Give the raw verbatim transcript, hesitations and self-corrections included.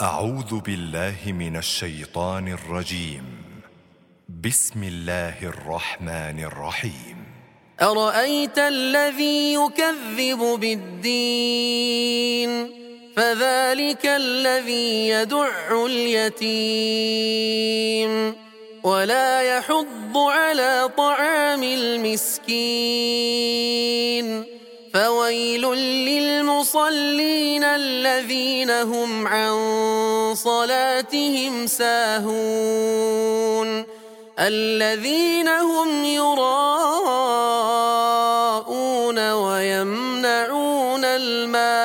أعوذ بالله من الشيطان الرجيم. بسم الله الرحمن الرحيم. أرأيت الذي يكذب بالدين فذلك الذي يدع اليتيم ولا يحض على طعام المسكين فويل للمصلين الذين هم عن صلاتهم ساهون الذين هم يراءون ويمنعون الماء